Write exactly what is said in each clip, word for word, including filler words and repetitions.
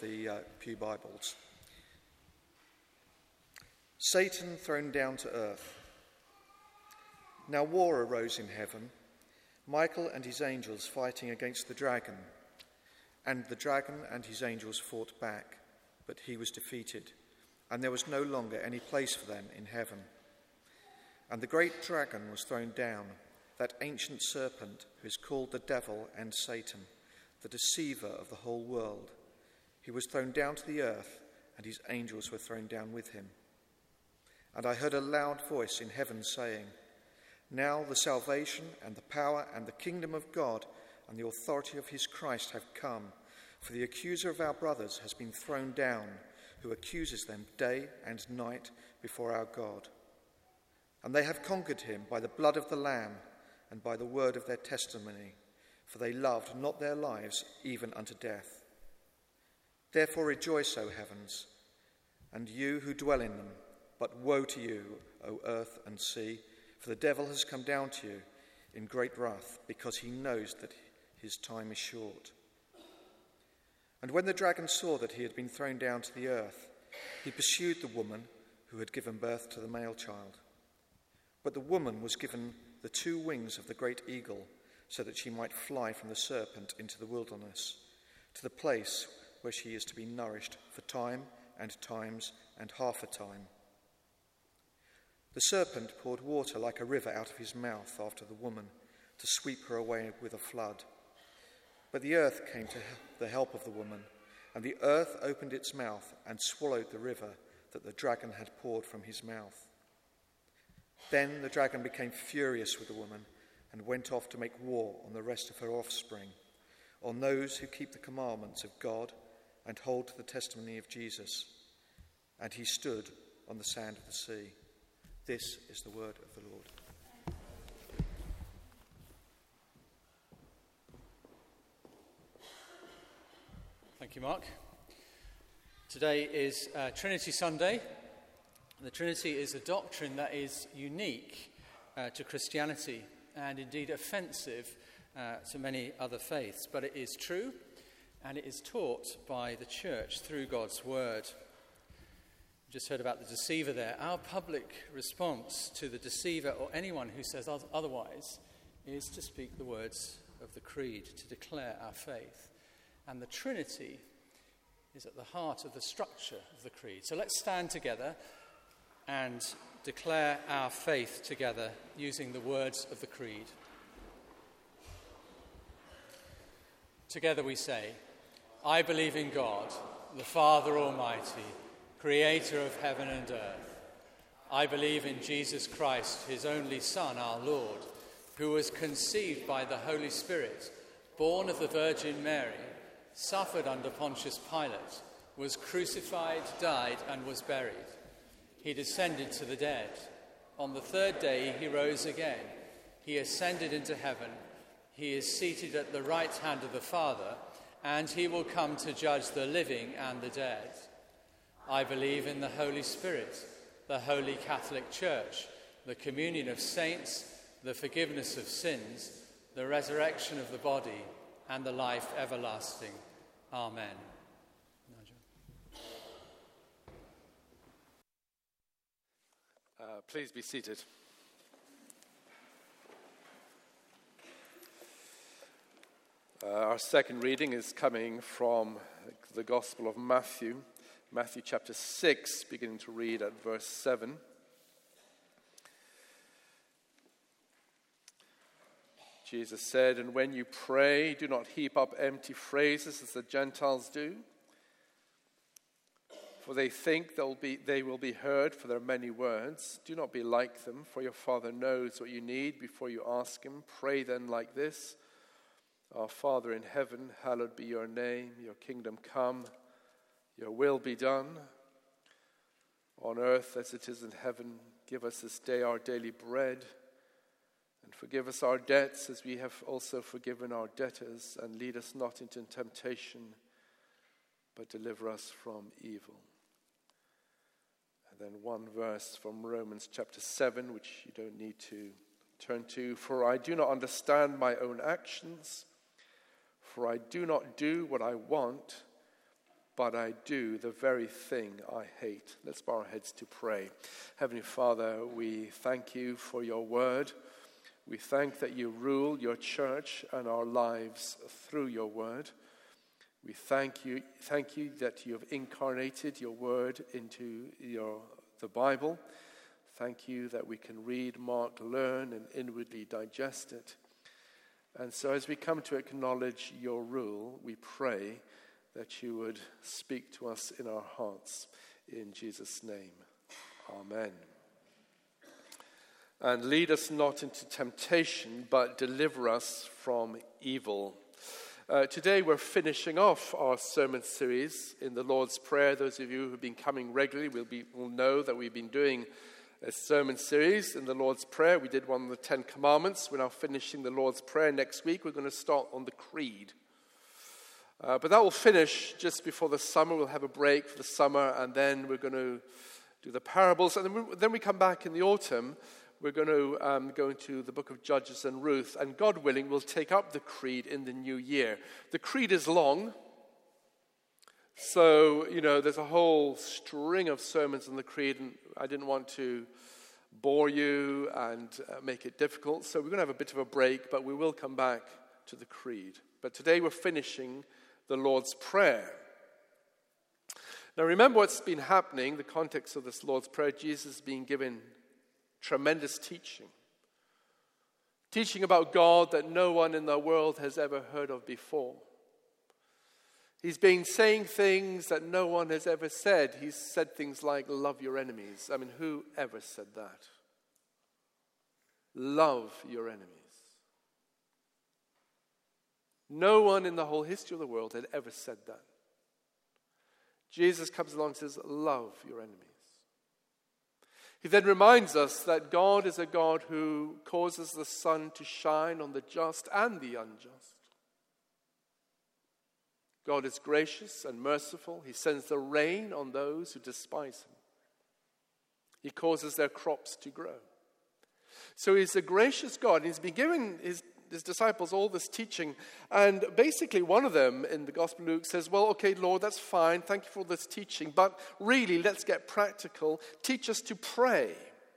the uh, Pew Bibles. Satan thrown down to earth. Now war arose in heaven, Michael and his angels fighting against the dragon. And the dragon and his angels fought back, but he was defeated, and there was no longer any place for them in heaven. And the great dragon was thrown down, that ancient serpent who is called the devil and Satan, the deceiver of the whole world. He was thrown down to the earth, and his angels were thrown down with him. And I heard a loud voice in heaven saying, Now the salvation and the power and the kingdom of God and the authority of his Christ have come, for the accuser of our brothers has been thrown down, who accuses them day and night before our God. And they have conquered him by the blood of the Lamb and by the word of their testimony, for they loved not their lives even unto death. Therefore rejoice, O heavens, and you who dwell in them. But woe to you, O earth and sea, for the devil has come down to you in great wrath, because he knows that his time is short. And when the dragon saw that he had been thrown down to the earth, he pursued the woman who had given birth to the male child. But the woman was given the two wings of the great eagle, so that she might fly from the serpent into the wilderness, to the place where she is to be nourished for time and times and half a time. The serpent poured water like a river out of his mouth after the woman, to sweep her away with a flood. But the earth came to the help of the woman, and the earth opened its mouth and swallowed the river that the dragon had poured from his mouth. Then the dragon became furious with the woman and went off to make war on the rest of her offspring, on those who keep the commandments of God and hold to the testimony of Jesus. And he stood on the sand of the sea. This is the word of the Lord. Thank you, Mark. Today is uh, Trinity Sunday. The Trinity is a doctrine that is unique uh, to Christianity and indeed offensive uh, to many other faiths, but it is true and it is taught by the church through God's word. We just heard about the deceiver there. Our public response to the deceiver or anyone who says otherwise is to speak the words of the creed, to declare our faith. And the Trinity is at the heart of the structure of the creed. So let's stand together and declare our faith together using the words of the creed. Together we say, I believe in God, the Father Almighty, creator of heaven and earth. I believe in Jesus Christ, his only Son, our Lord, who was conceived by the Holy Spirit, born of the Virgin Mary, suffered under Pontius Pilate, was crucified, died, and was buried. He descended to the dead. On the third day he rose again. He ascended into heaven. He is seated at the right hand of the Father, and he will come to judge the living and the dead. I believe in the Holy Spirit, the Holy Catholic Church, the communion of saints, the forgiveness of sins, the resurrection of the body, and the life everlasting. Amen. Uh, please be seated. Uh, our second reading is coming from the Gospel of Matthew, Matthew chapter six, beginning to read at verse seven. Jesus said, "And when you pray, do not heap up empty phrases as the Gentiles do, for they think they'll be, they will be heard for their many words. Do not be like them, for your Father knows what you need before you ask him. Pray then like this: Our Father in heaven, hallowed be your name. Your kingdom come, your will be done, on earth as it is in heaven. Give us this day our daily bread, and forgive us our debts as we have also forgiven our debtors. And lead us not into temptation, but deliver us from evil." And then one verse from Romans chapter seven, which you don't need to turn to. "For I do not understand my own actions, for I do not do what I want, but I do the very thing I hate. Let's bow our heads to pray. Heavenly Father, we thank you for your word. We thank that you rule your church and our lives through your word. We thank you, thank you that you have incarnated your word into your the Bible. Thank you that we can read, mark, learn, and inwardly digest it. And so as we come to acknowledge your rule, we pray that you would speak to us in our hearts. In Jesus' name, amen. And lead us not into temptation, but deliver us from evil. Uh, today we're finishing off our sermon series in the Lord's Prayer. Those of you who have been coming regularly will, be, will know that we've been doing a sermon series in the Lord's Prayer. We did one on the Ten Commandments. We're now finishing the Lord's Prayer. Next week we're going to start on the Creed. Uh, but that will finish just before the summer. We'll have a break for the summer, and then we're going to do the parables. And then we, then we come back in the autumn. We're going to um, go into the book of Judges and Ruth, and God willing, we'll take up the Creed in the new year. The Creed is long, so, you know, there's a whole string of sermons on the Creed, and I didn't want to bore you and uh, make it difficult, so we're going to have a bit of a break, but we will come back to the Creed. But today we're finishing the Lord's Prayer. Now remember what's been happening, the context of this Lord's Prayer. Jesus is being given tremendous teaching. Teaching about God that no one in the world has ever heard of before. He's been saying things that no one has ever said. He's said things like, love your enemies. I mean, who ever said that? Love your enemies. No one in the whole history of the world had ever said that. Jesus comes along and says, love your enemies. He then reminds us that God is a God who causes the sun to shine on the just and the unjust. God is gracious and merciful. He sends the rain on those who despise him. He causes their crops to grow. So he's a gracious God. He's been giving his, his disciples all this teaching. And basically one of them in the Gospel of Luke says, well, okay, Lord, that's fine. Thank you for this teaching. But really, let's get practical. Teach us to pray.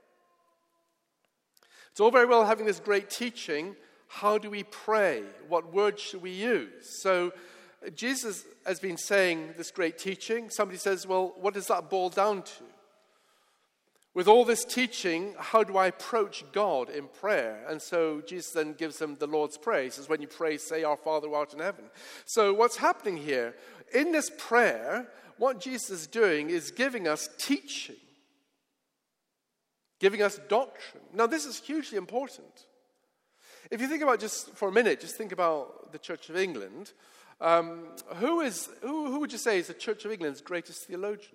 It's all very well having this great teaching. How do we pray? What words should we use? So Jesus has been saying this great teaching. Somebody says, well, what does that boil down to? With all this teaching, how do I approach God in prayer? And so Jesus then gives them the Lord's Prayer. He says, when you pray, say, our Father who art in heaven. So what's happening here? In this prayer, what Jesus is doing is giving us teaching. Giving us doctrine. Now, this is hugely important. If you think about just for a minute, just think about the Church of England. Um, who is who, who would you say is the Church of England's greatest theologian?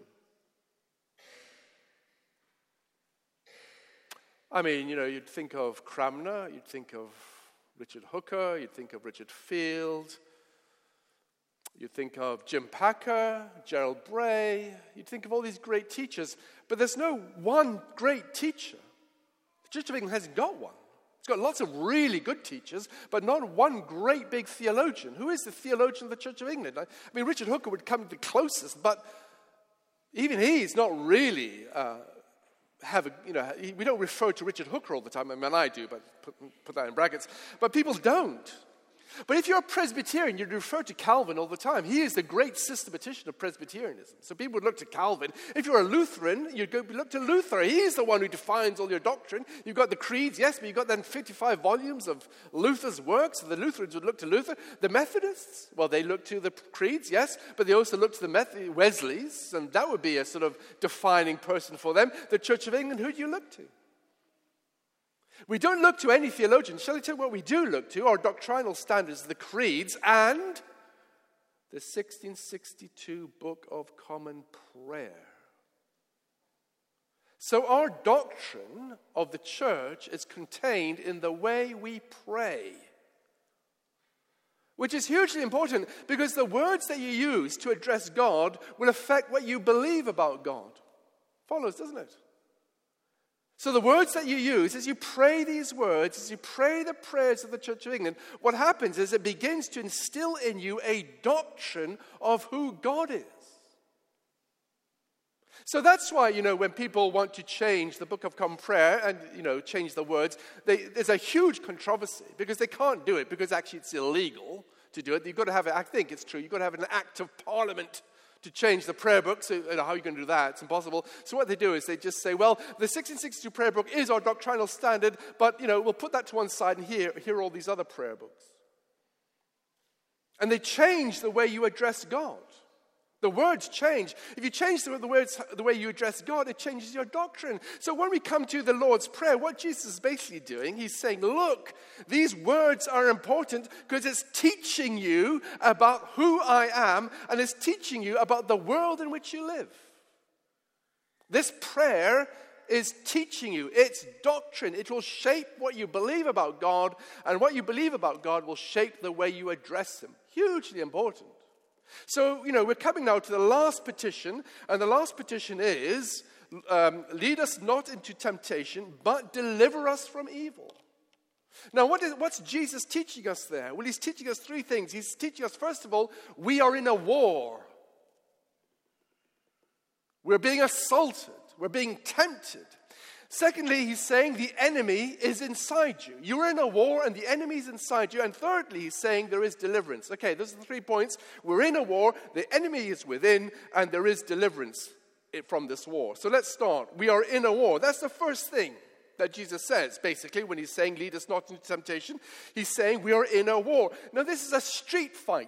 I mean, you know, you'd think of Cranmer, you'd think of Richard Hooker, you'd think of Richard Field, you'd think of Jim Packer, Gerald Bray, you'd think of all these great teachers, but there's no one great teacher. The Church of England hasn't got one. It's got lots of really good teachers, but not one great big theologian. Who is the theologian of the Church of England? I mean, Richard Hooker would come the closest, but even he's not really uh, have a, you know, we don't refer to Richard Hooker all the time. I mean, I do, but put, put that in brackets. But people don't. But if you're a Presbyterian, you'd refer to Calvin all the time. He is the great systematician of Presbyterianism. So people would look to Calvin. If you're a Lutheran, you'd go look to Luther. He's the one who defines all your doctrine. You've got the creeds, yes, but you've got then fifty-five volumes of Luther's works. So the Lutherans would look to Luther. The Methodists, well, they look to the creeds, yes, but they also look to the Meth- Wesleys, and that would be a sort of defining person for them. The Church of England, who do you look to? We don't look to any theologian. Shall I tell you what we do look to? Our doctrinal standards, the creeds, and the sixteen sixty-two Book of Common Prayer. So our doctrine of the church is contained in the way we pray, which is hugely important because the words that you use to address God will affect what you believe about God. Follows, doesn't it? So the words that you use, as you pray these words, as you pray the prayers of the Church of England, what happens is it begins to instill in you a doctrine of who God is. So that's why, you know, when people want to change the Book of Common Prayer and, you know, change the words, they, there's a huge controversy because they can't do it because actually it's illegal to do it. You've got to have, I think it's true, you've got to have an act of parliament to change the prayer book. So you know, how are you going to do that? It's impossible. So what they do is they just say, well, the sixteen sixty-two prayer book is our doctrinal standard, but, you know, we'll put that to one side and here, here are all these other prayer books. And they change the way you address God. The words change. If you change the, the words, the way you address God, it changes your doctrine. So when we come to the Lord's Prayer, what Jesus is basically doing, he's saying, look, these words are important because it's teaching you about who I am and it's teaching you about the world in which you live. This prayer is teaching you. It's doctrine. It will shape what you believe about God, and what you believe about God will shape the way you address him. Hugely important. So, you know, we're coming now to the last petition, and the last petition is, um, lead us not into temptation, but deliver us from evil. Now, what is, what's Jesus teaching us there? Well, he's teaching us three things. He's teaching us, first of all, we are in a war. We're being assaulted. We're being tempted. Secondly, he's saying the enemy is inside you. You're in a war and the enemy is inside you. And thirdly, he's saying there is deliverance. Okay, those are the three points. We're in a war, the enemy is within, and there is deliverance from this war. So let's start. We are in a war. That's the first thing that Jesus says, basically, when he's saying, lead us not into temptation. He's saying we are in a war. Now, this is a street fight.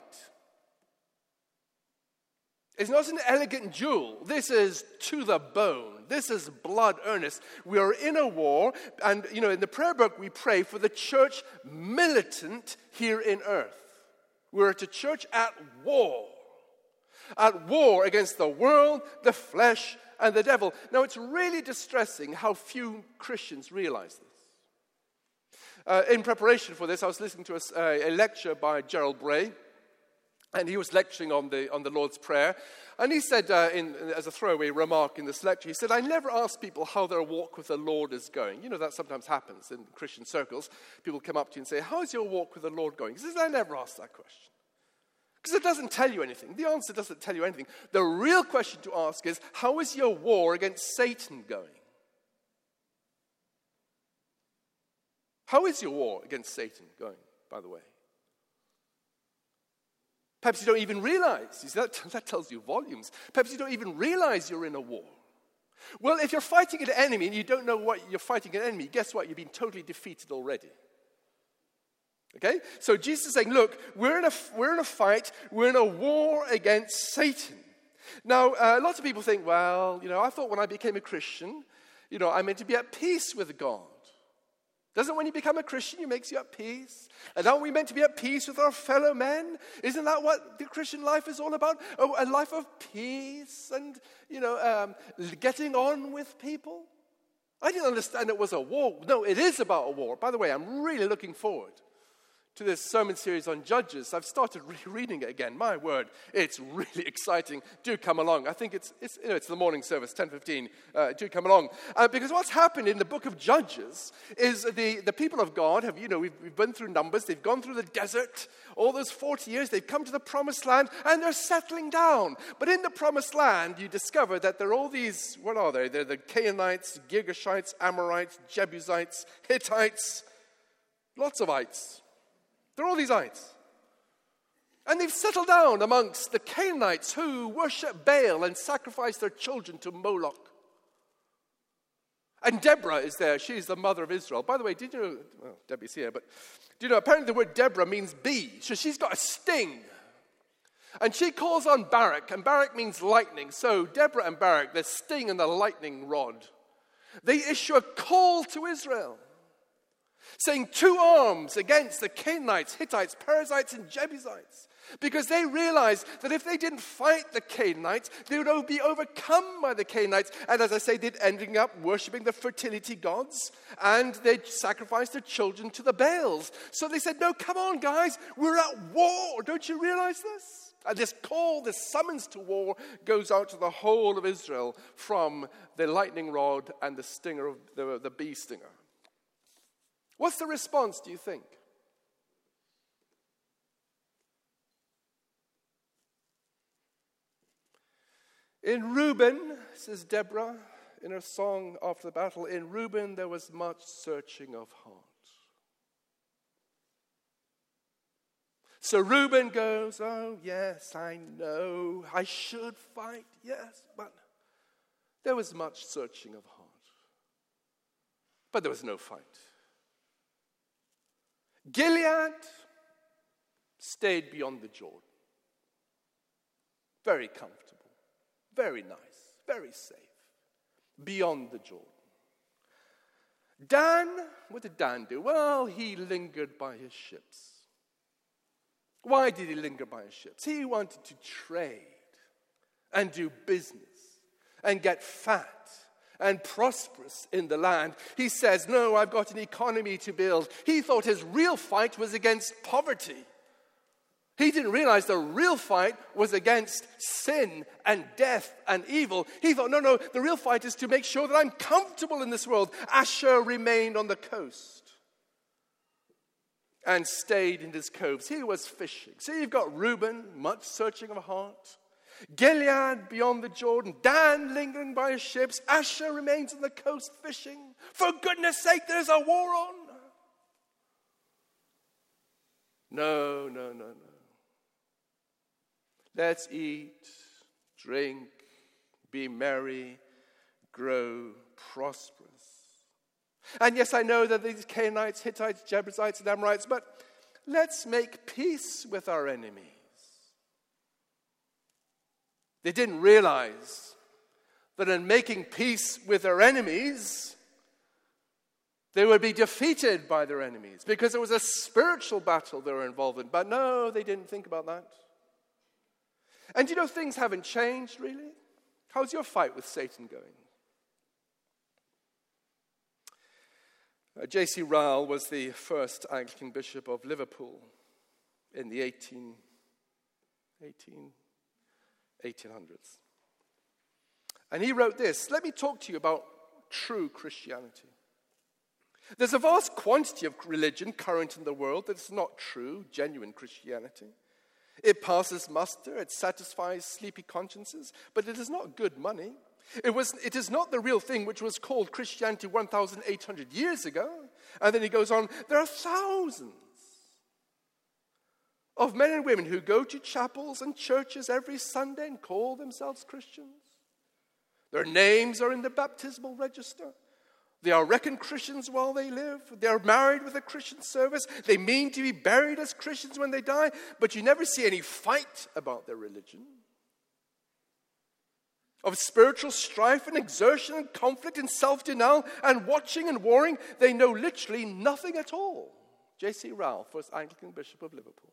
It's not an elegant duel. This is to the bone. This is blood earnest. We are in a war, and, you know, in the prayer book, we pray for the church militant here in earth. We're at a church at war. At war against the world, the flesh, and the devil. Now, it's really distressing how few Christians realize this. Uh, in preparation for this, I was listening to a, a lecture by Gerald Bray. And he was lecturing on the on the Lord's Prayer. And he said, uh, in, as a throwaway remark in this lecture, he said, I never ask people how their walk with the Lord is going. You know, that sometimes happens in Christian circles. People come up to you and say, how's your walk with the Lord going? He says, I never ask that question. Because it doesn't tell you anything. The answer doesn't tell you anything. The real question to ask is, how is your war against Satan going? How is your war against Satan going, by the way? Perhaps you don't even realize. You see, that, that tells you volumes. Perhaps you don't even realize you're in a war. Well, if you're fighting an enemy and you don't know what you're fighting an enemy, guess what? You've been totally defeated already. Okay? So Jesus is saying, look, we're in a, we're in a fight. We're in a war against Satan. Now, uh, lots of people think, well, you know, I thought when I became a Christian, you know, I'm meant to be at peace with God. Doesn't when you become a Christian, it makes you at peace? And aren't we meant to be at peace with our fellow men? Isn't that what the Christian life is all about? Oh, a life of peace and, you know, um, getting on with people? I didn't understand it was a war. No, it is about a war. By the way, I'm really looking forward to this sermon series on Judges. I've started rereading it again. My word, it's really exciting. Do come along. I think it's it's you know it's the morning service, ten fifteen. Uh, do come along uh, because what's happened in the book of Judges is the the people of God have you know we've, we've been through Numbers. They've gone through the desert. All those forty years, they've come to the promised land and they're settling down. But in the promised land, you discover that there are all these. What are they? They're the Canaanites, Girgashites, Amorites, Jebusites, Hittites, lots of ites. There are all these ites. And they've settled down amongst the Canaanites who worship Baal and sacrifice their children to Moloch. And Deborah is there. She's the mother of Israel. By the way, did you know, well, Debbie's here, but do you know, apparently the word Deborah means bee. So she's got a sting. And she calls on Barak, and Barak means lightning. So Deborah and Barak, the sting and the lightning rod, they issue a call to Israel, saying two arms against the Canaanites, Hittites, Perizzites, and Jebusites. Because they realized that if they didn't fight the Canaanites, they would be overcome by the Canaanites. And as I say, they'd ending up worshipping the fertility gods. And they'd sacrifice their children to the Baals. So they said, no, come on, guys, we're at war. Don't you realize this? And this call, this summons to war goes out to the whole of Israel from the lightning rod and the stinger of the, the bee stinger. What's the response, do you think? In Reuben, says Deborah in her song after the battle, in Reuben there was much searching of heart. So Reuben goes, oh yes, I know, I should fight, yes, but there was much searching of heart. But there was no fight. Gilead stayed beyond the Jordan. Very comfortable, very nice, very safe, beyond the Jordan. Dan, what did Dan do? Well, he lingered by his ships. Why did he linger by his ships? He wanted to trade and do business and get fat and prosperous in the land. He says, no, I've got an economy to build. He thought his real fight was against poverty. He didn't realize the real fight was against sin and death and evil. He thought, no, no, the real fight is to make sure that I'm comfortable in this world. Asher remained on the coast and stayed in his coves. He was fishing. So you've got Reuben, much searching of heart. Gilead beyond the Jordan. Dan lingering by his ships. Asher remains on the coast fishing. For goodness sake, there's a war on. No, no, no, no. Let's eat, drink, be merry, grow prosperous. And yes, I know that these Canaanites, Hittites, Jebusites, and Amorites, but let's make peace with our enemies. They didn't realize that in making peace with their enemies, they would be defeated by their enemies because it was a spiritual battle they were involved in. But no, they didn't think about that. And you know, things haven't changed, really. How's your fight with Satan going? Uh, J C Ryle was the first Anglican bishop of Liverpool in the eighteen, eighteen, eighteen hundreds. And he wrote this, let me talk to you about true Christianity. There's a vast quantity of religion current in the world that's not true, genuine Christianity. It passes muster, it satisfies sleepy consciences, but it is not good money. It was. It is not the real thing which was called Christianity one thousand eight hundred years ago. And then he goes on, there are thousands of men and women who go to chapels and churches every Sunday and call themselves Christians. Their names are in the baptismal register. They are reckoned Christians while they live. They are married with a Christian service. They mean to be buried as Christians when they die, but you never see any fight about their religion. Of spiritual strife and exertion and conflict and self-denial and watching and warring, they know literally nothing at all. J C Ryle, first Anglican Bishop of Liverpool.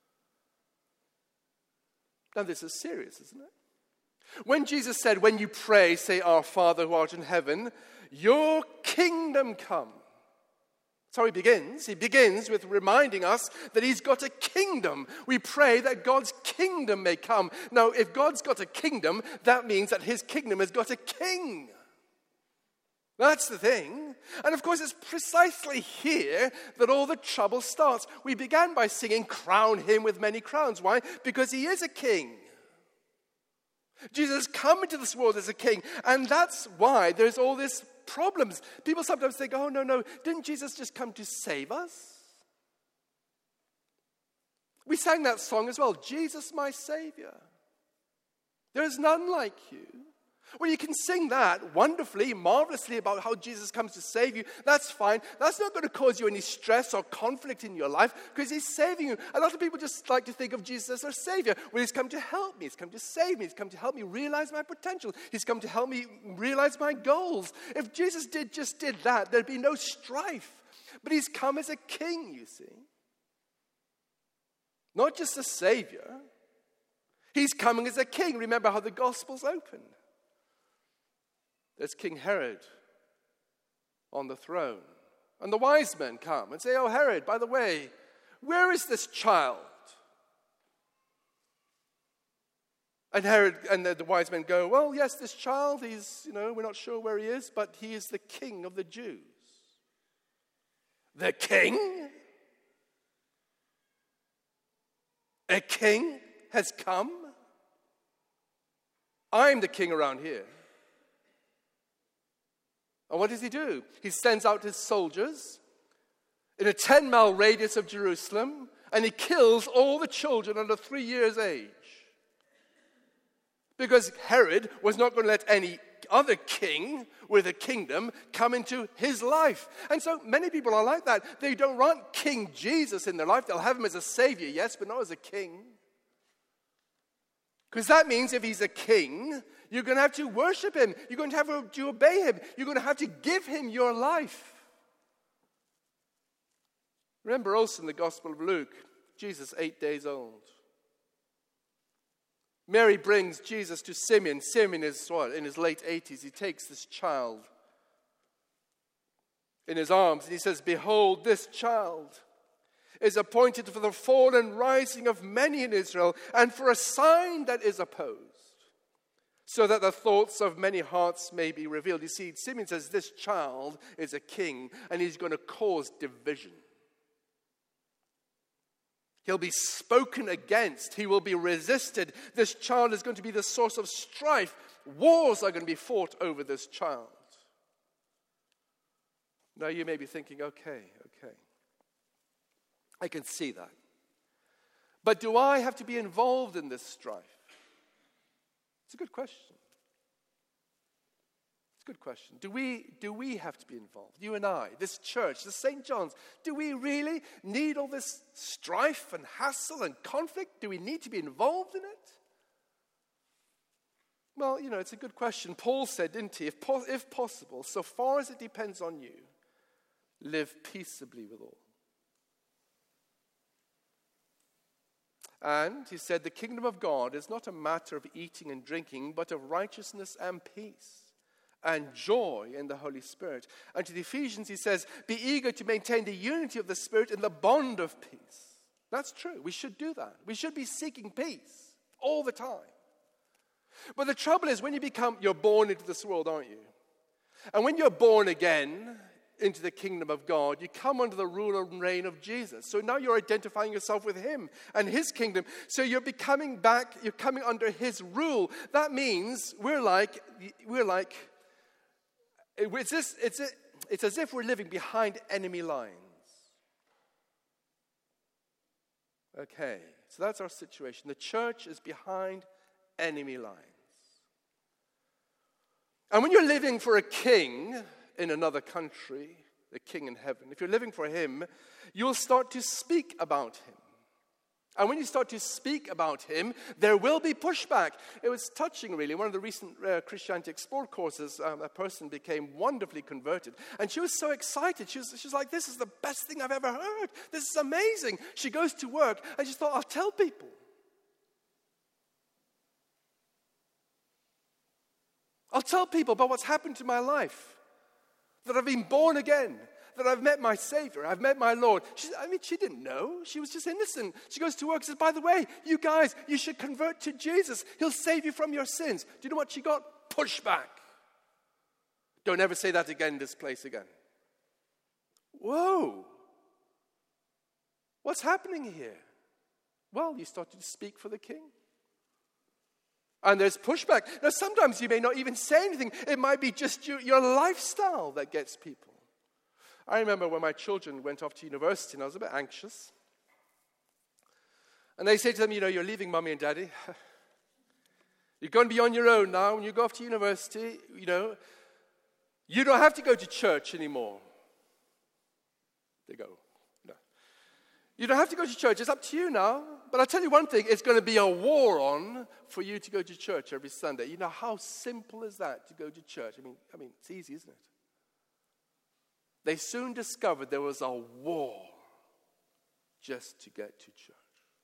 Now this is serious, isn't it? When Jesus said, when you pray, say, Our Father who art in heaven, your kingdom come. That's how he begins. He begins with reminding us that he's got a kingdom. We pray that God's kingdom may come. Now, if God's got a kingdom, that means that his kingdom has got a king. That's the thing. And of course, it's precisely here that all the trouble starts. We began by singing, crown him with many crowns. Why? Because he is a king. Jesus has come into this world as a king, and that's why there's all these problems. People sometimes think, oh, no, no, didn't Jesus just come to save us? We sang that song as well, Jesus my Savior. There is none like you. Well, you can sing that wonderfully, marvelously about how Jesus comes to save you. That's fine. That's not going to cause you any stress or conflict in your life because he's saving you. A lot of people just like to think of Jesus as their Savior. Well, he's come to help me. He's come to save me. He's come to help me realize my potential. He's come to help me realize my goals. If Jesus did just did that, there'd be no strife. But he's come as a king, you see. Not just a Savior. He's coming as a king. Remember how the Gospels opened. There's King Herod on the throne. And the wise men come and say, oh, Herod, by the way, where is this child? And Herod and the, the wise men go, well, yes, this child, he's, you know, we're not sure where he is, but he is the king of the Jews. The king? A king has come? I'm the king around here. And what does he do? He sends out his soldiers in a ten-mile radius of Jerusalem, and he kills all the children under three years' age. Because Herod was not going to let any other king with a kingdom come into his life. And so many people are like that. They don't want King Jesus in their life. They'll have him as a savior, yes, but not as a king. Because that means if he's a king, you're going to have to worship him. You're going to have to obey him. You're going to have to give him your life. Remember also in the Gospel of Luke, Jesus, eight days old. Mary brings Jesus to Simeon. Simeon is what? In his late eighties. He takes this child in his arms and he says, "Behold, this child is appointed for the fall and rising of many in Israel, and for a sign that is opposed, so that the thoughts of many hearts may be revealed." You see, Simeon says this child is a king, and he's going to cause division. He'll be spoken against. He will be resisted. This child is going to be the source of strife. Wars are going to be fought over this child. Now you may be thinking, okay, okay. I can see that. But do I have to be involved in this strife? It's a good question. It's a good question. Do we, do we have to be involved? You and I, this church, the Saint John's, do we really need all this strife and hassle and conflict? Do we need to be involved in it? Well, you know, it's a good question. Paul said, didn't he, if, po- if possible, so far as it depends on you, live peaceably with all. And he said, the kingdom of God is not a matter of eating and drinking, but of righteousness and peace and joy in the Holy Spirit. And to the Ephesians, he says, be eager to maintain the unity of the Spirit in the bond of peace. That's true. We should do that. We should be seeking peace all the time. But the trouble is, when you become, you're born into this world, aren't you? And when you're born again into the kingdom of God, you come under the rule and reign of Jesus. So now you're identifying yourself with him and his kingdom. So you're becoming back, you're coming under his rule. That means we're like, we're like, it's, this, it's, a, it's as if we're living behind enemy lines. Okay, so that's our situation. The church is behind enemy lines. And when you're living for a king in another country, the king in heaven, if you're living for him, you'll start to speak about him. And when you start to speak about him, there will be pushback. It was touching, really. One of the recent uh, Christianity Explored courses, um, a person became wonderfully converted. And she was so excited. She was, she was like, this is the best thing I've ever heard. This is amazing. She goes to work and she thought, I'll tell people. I'll tell people about what's happened to my life. That I've been born again. That I've met my Savior. I've met my Lord. She, I mean, she didn't know. She was just innocent. She goes to work and says, by the way, you guys, you should convert to Jesus. He'll save you from your sins. Do you know what she got? Pushback. Don't ever say that again in this place again. Whoa. What's happening here? Well, you started to speak for the King. And there's pushback. Now, sometimes you may not even say anything. It might be just your, your lifestyle that gets people. I remember when my children went off to university and I was a bit anxious. And they say to them, you know, you're leaving mommy and daddy. You're going to be on your own now when you go off to university. You know, you don't have to go to church anymore. They go, no. You don't have to go to church. It's up to you now. But I'll tell you one thing. It's going to be a war on for you to go to church every Sunday. You know, how simple is that to go to church? I mean, I mean, it's easy, isn't it? They soon discovered there was a war just to get to church.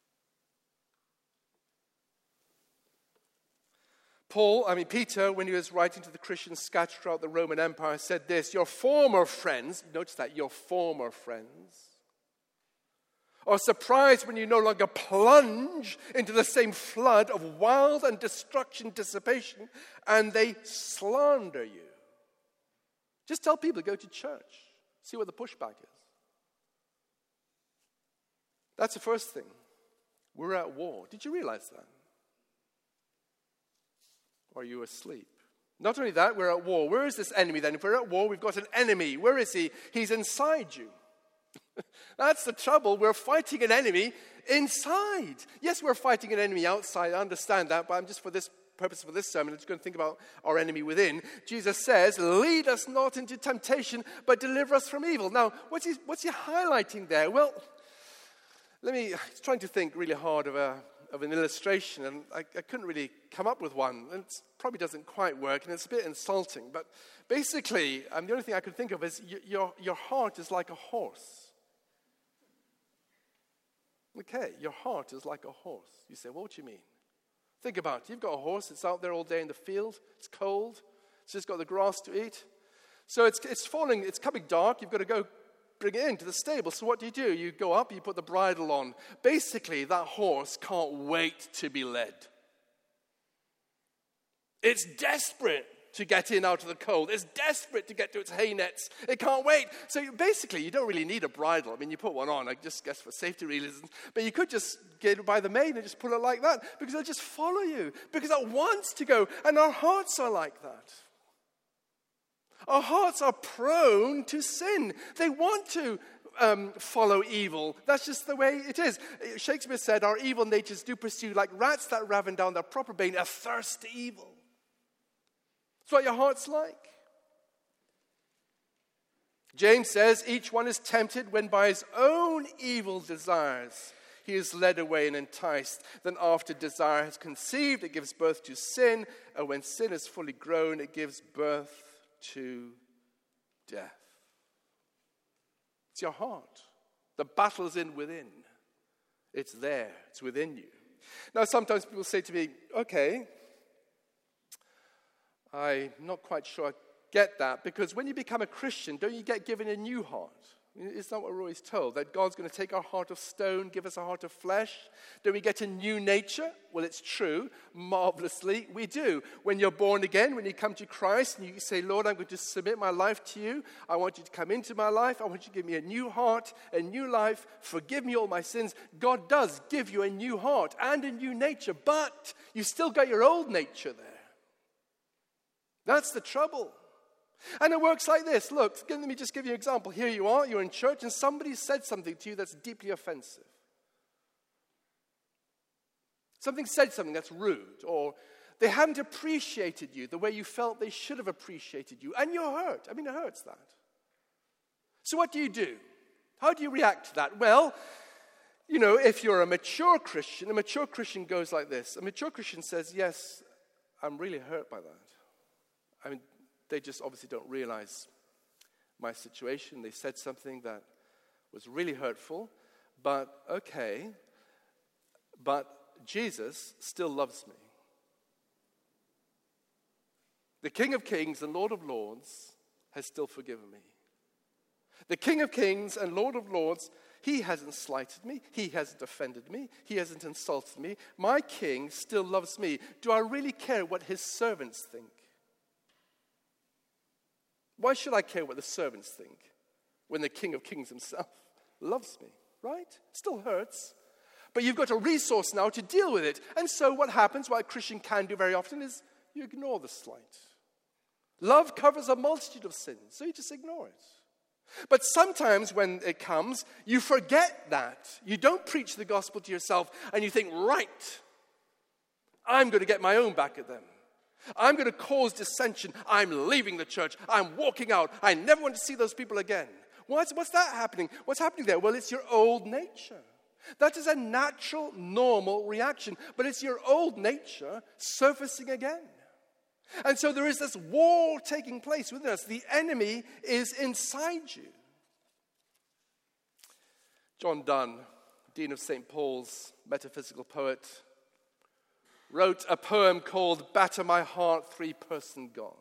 Paul, I mean Peter, when he was writing to the Christians scattered throughout the Roman Empire, said this, your former friends, notice that, your former friends, are surprised when you no longer plunge into the same flood of wild and destruction dissipation, and they slander you. Just tell people to go to church. See what the pushback is. That's the first thing. We're at war. Did you realize that? Or are you asleep? Not only that, we're at war. Where is this enemy then? If we're at war, we've got an enemy. Where is he? He's inside you. That's the trouble. We're fighting an enemy inside. Yes, we're fighting an enemy outside. I understand that, but I'm just for this purpose for this sermon, I'm just going to think about our enemy within. Jesus says, lead us not into temptation, but deliver us from evil. Now, what's he, what's he highlighting there? Well, let me, I was trying to think really hard of a of an illustration, and I, I couldn't really come up with one. And it probably doesn't quite work, and it's a bit insulting. But basically, um, the only thing I could think of is y- your, your heart is like a horse. Okay, your heart is like a horse. You say, well, what do you mean? Think about it. You've got a horse. It's out there all day in the field. It's cold. It's just got the grass to eat. So it's it's falling. It's coming dark. You've got to go bring it into the stable. So what do you do? You go up. You put the bridle on. Basically, that horse can't wait to be led. It's desperate to get in out of the cold. It's desperate to get to its hay nets. It can't wait. So you, basically, you don't really need a bridle. I mean, you put one on, I just guess for safety reasons. But you could just get it by the mane and just pull it like that, because it'll just follow you, because it wants to go. And our hearts are like that. Our hearts are prone to sin. They want to um, follow evil. That's just the way it is. Shakespeare said, our evil natures do pursue, like rats that raven down their proper bane, a thirst to evil. That's what your heart's like. James says, each one is tempted when by his own evil desires he is led away and enticed. Then after desire has conceived, it gives birth to sin. And when sin is fully grown, it gives birth to death. It's your heart. The battle is in within. It's there. It's within you. Now, sometimes people say to me, okay, I'm not quite sure I get that, because when you become a Christian, don't you get given a new heart? Isn't that what we're always told? That God's going to take our heart of stone, give us a heart of flesh? Don't we get a new nature? Well, it's true. Marvelously, we do. When you're born again, when you come to Christ and you say, Lord, I'm going to submit my life to you. I want you to come into my life. I want you to give me a new heart, a new life. Forgive me all my sins. God does give you a new heart and a new nature, but you still got your old nature there. That's the trouble. And it works like this. Look, let me just give you an example. Here you are, you're in church, and somebody said something to you that's deeply offensive. Something said something that's rude, or they haven't appreciated you the way you felt they should have appreciated you, and you're hurt. I mean, it hurts that. So what do you do? How do you react to that? Well, you know, if you're a mature Christian, a mature Christian goes like this. A mature Christian says, yes, I'm really hurt by that. I mean, they just obviously don't realize my situation. They said something that was really hurtful, but okay, but Jesus still loves me. The King of Kings and Lord of Lords has still forgiven me. The King of Kings and Lord of Lords, he hasn't slighted me. He hasn't offended me. He hasn't insulted me. My King still loves me. Do I really care what his servants think? Why should I care what the servants think when the King of Kings himself loves me, right? Still hurts. But you've got a resource now to deal with it. And so what happens, what a Christian can do very often, is you ignore the slight. Love covers a multitude of sins, so you just ignore it. But sometimes when it comes, you forget that. You don't preach the gospel to yourself, and you think, right, I'm going to get my own back at them. I'm going to cause dissension. I'm leaving the church. I'm walking out. I never want to see those people again. What's, what's that happening? What's happening there? Well, it's your old nature. That is a natural, normal reaction. But it's your old nature surfacing again. And so there is this war taking place within us. The enemy is inside you. John Donne, Dean of Saint Paul's, metaphysical poet, wrote a poem called Batter My Heart, Three-Person God.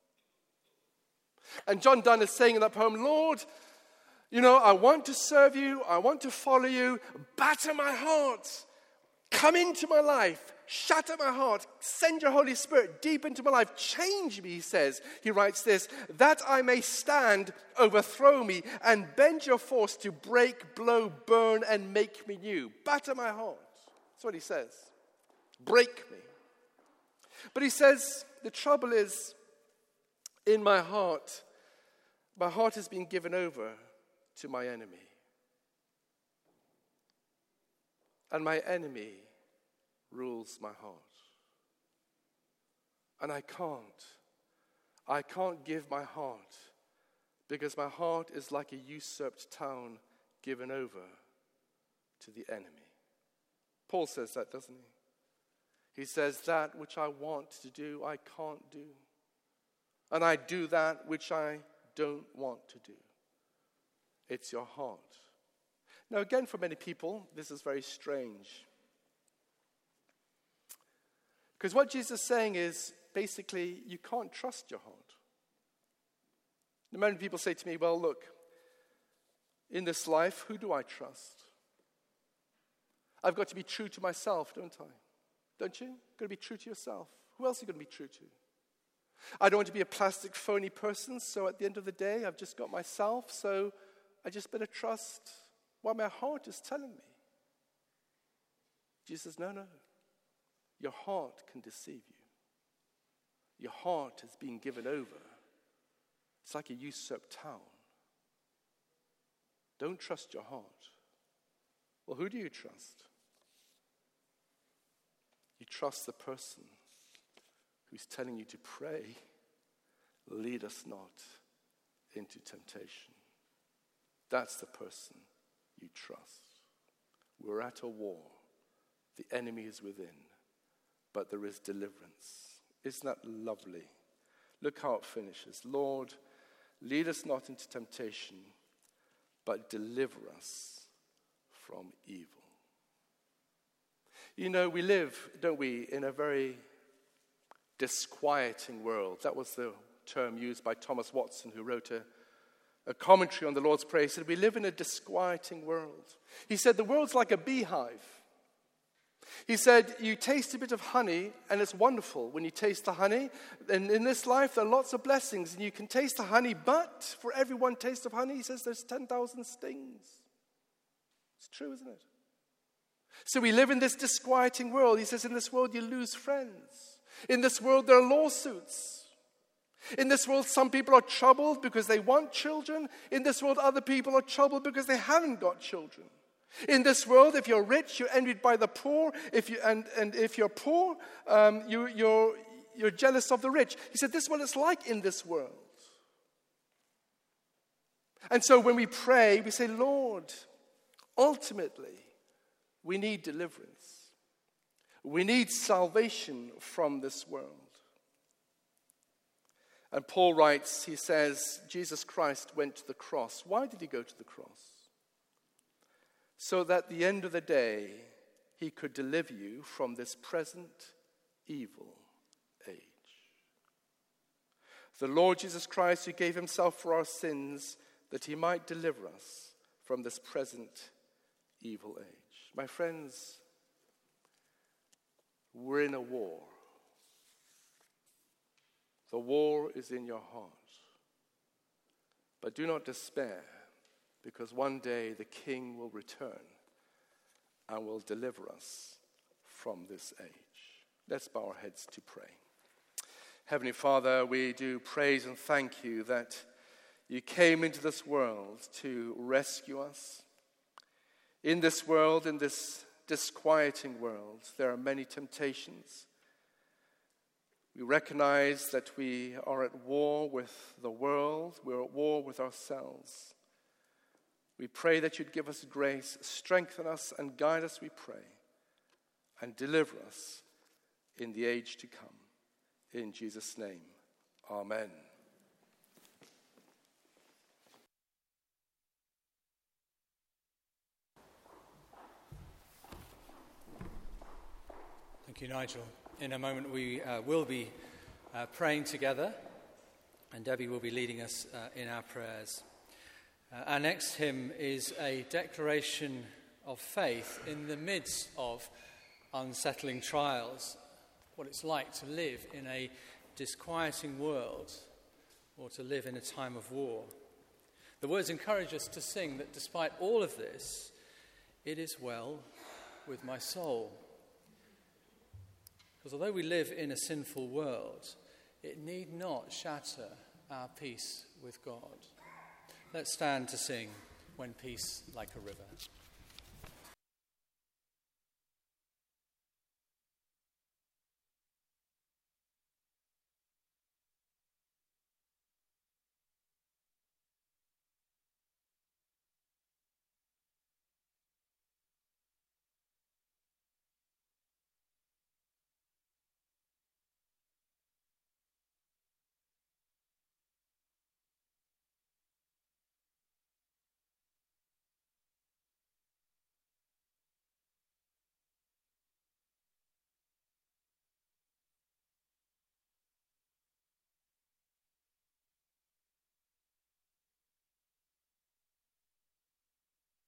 And John Donne is saying in that poem, Lord, you know, I want to serve you, I want to follow you, batter my heart, come into my life, shatter my heart, send your Holy Spirit deep into my life, change me, he says. He writes this, that I may stand, overthrow me, and bend your force to break, blow, burn, and make me new. Batter my heart. That's what he says. Break me. But he says, the trouble is, In my heart, my heart has been given over to my enemy. And my enemy rules my heart. And I can't. I can't give my heart because my heart is like a usurped town given over to the enemy. Paul says that, doesn't he? He says, that which I want to do, I can't do. And I do that which I don't want to do. It's your heart. Now again, for many people, this is very strange. Because what Jesus is saying is, basically, you can't trust your heart. Many people say to me, well, look, in this life, who do I trust? I've got to be true to myself, don't I? Don't you? You've got to be true to yourself. Who else are you going to be true to? I don't want to be a plastic, phony person, so at the end of the day, I've just got myself, so I just better trust what my heart is telling me. Jesus says, no, no. Your heart can deceive you. Your heart is being given over. It's like a usurped town. Don't trust your heart. Well, who do you trust? You trust the person who's telling you to pray, lead us not into temptation. That's the person you trust. We're at a war. The enemy is within, but there is deliverance. Isn't that lovely? Look how it finishes. Lord, lead us not into temptation, but deliver us from evil. You know, we live, don't we, in a very disquieting world. That was the term used by Thomas Watson, who wrote a, a commentary on the Lord's Prayer. He said, we live in a disquieting world. He said, the world's like a beehive. He said, you taste a bit of honey, and it's wonderful when you taste the honey. And in this life, there are lots of blessings, and you can taste the honey, but for every one taste of honey, he says, there's ten thousand stings. It's true, isn't it? So we live in this disquieting world. He says, in this world, you lose friends. In this world, there are lawsuits. In this world, some people are troubled because they want children. In this world, other people are troubled because they haven't got children. In this world, if you're rich, you're envied by the poor. If you and, and if you're poor, um, you, you're, you're jealous of the rich. He said, this is what it's like in this world. And so when we pray, we say, Lord, ultimately, we need deliverance. We need salvation from this world. And Paul writes, he says, Jesus Christ went to the cross. Why did he go to the cross? So that at the end of the day, he could deliver you from this present evil age. The Lord Jesus Christ, who gave himself for our sins, that he might deliver us from this present evil age. My friends, we're in a war. The war is in your heart. But do not despair, because one day the King will return and will deliver us from this age. Let's bow our heads to pray. Heavenly Father, we do praise and thank you that you came into this world to rescue us. In this world, in this disquieting world, there are many temptations. We recognize that we are at war with the world. We're at war with ourselves. We pray that you'd give us grace, strengthen us, and guide us, we pray, and deliver us in the age to come. In Jesus' name, amen. Thank you, Nigel. In a moment, we uh, will be uh, praying together, and Debbie will be leading us uh, in our prayers. Uh, our next hymn is a declaration of faith in the midst of unsettling trials, what it's like to live in a disquieting world or to live in a time of war. The words encourage us to sing that despite all of this, it is well with my soul. Because although we live in a sinful world, it need not shatter our peace with God. Let's stand to sing When Peace Like a River.